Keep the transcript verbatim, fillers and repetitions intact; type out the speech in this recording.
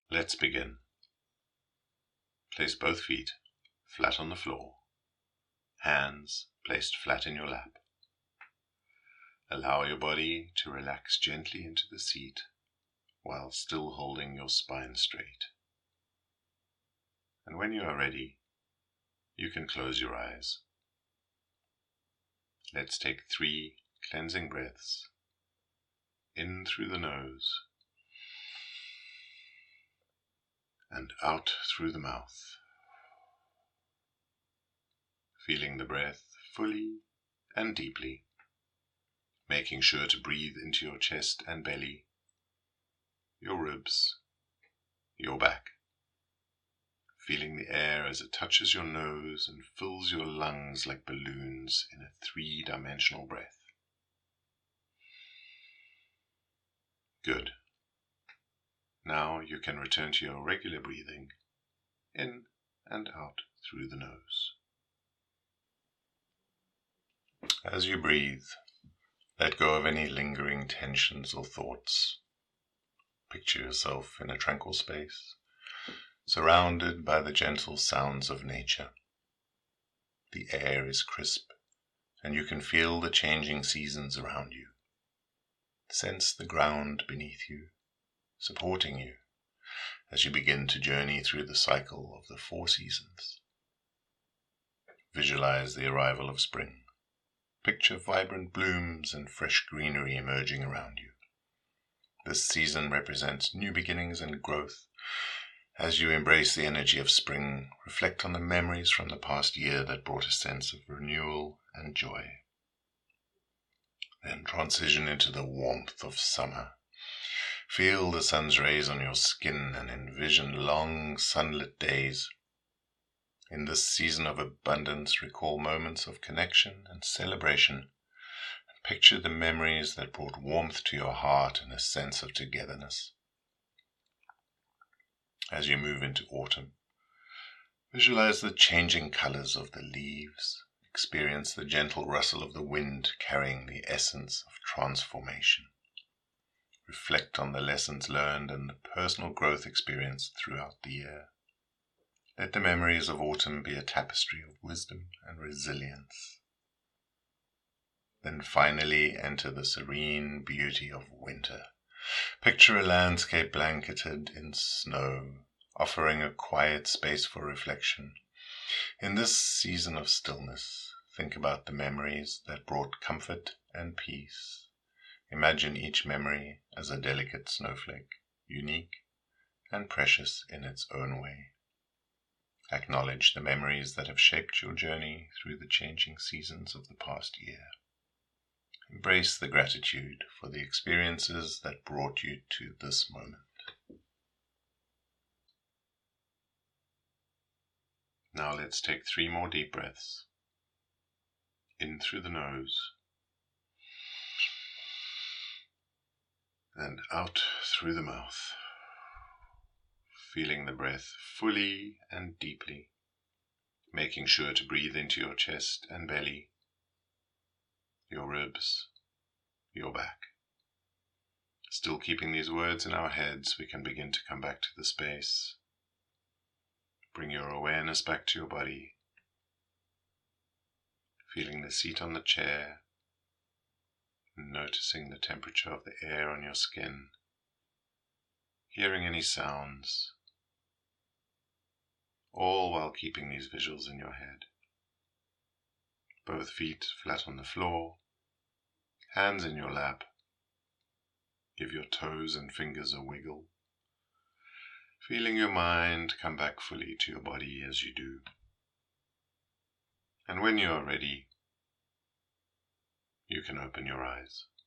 Let's begin. Place both feet flat on the floor, hands placed flat in your lap. Allow your body to relax gently into the seat while still holding your spine straight. And when you are ready, you can close your eyes. Let's take three cleansing breaths in through the nose and out through the mouth, feeling the breath fully and deeply, making sure to breathe into your chest and belly, your ribs, your back, feeling the air as it touches your nose and fills your lungs like balloons in a three-dimensional breath. Good. Now you can return to your regular breathing, in and out through the nose. As you breathe, let go of any lingering tensions or thoughts. Picture yourself in a tranquil space, surrounded by the gentle sounds of nature. The air is crisp, and you can feel the changing seasons around you. Sense the ground beneath you, supporting you as you begin to journey through the cycle of the four seasons. Visualize the arrival of spring. Picture vibrant blooms and fresh greenery emerging around you. This season represents new beginnings and growth. As you embrace the energy of spring, reflect on the memories from the past year that brought a sense of renewal and joy. Then transition into the warmth of summer. Feel the sun's rays on your skin and envision long sunlit days. In this season of abundance, recall moments of connection and celebration, and picture the memories that brought warmth to your heart and a sense of togetherness. As you move into autumn, visualize the changing colors of the leaves. Experience the gentle rustle of the wind carrying the essence of transformation. Reflect on the lessons learned and the personal growth experienced throughout the year. Let the memories of autumn be a tapestry of wisdom and resilience. Then finally enter the serene beauty of winter. Picture a landscape blanketed in snow, offering a quiet space for reflection. In this season of stillness, think about the memories that brought comfort and peace. Imagine each memory as a delicate snowflake, unique and precious in its own way. Acknowledge the memories that have shaped your journey through the changing seasons of the past year. Embrace the gratitude for the experiences that brought you to this moment. Now let's take three more deep breaths. In through the nose and out through the mouth, feeling the breath fully and deeply, making sure to breathe into your chest and belly, your ribs, your back. Still keeping these words in our heads, we can begin to come back to the space. Bring your awareness back to your body, feeling the seat on the chair, noticing the temperature of the air on your skin, hearing any sounds, all while keeping these visuals in your head. Both feet flat on the floor, hands in your lap. Give your toes and fingers a wiggle, feeling your mind come back fully to your body as you do. And when you are ready, you can open your eyes.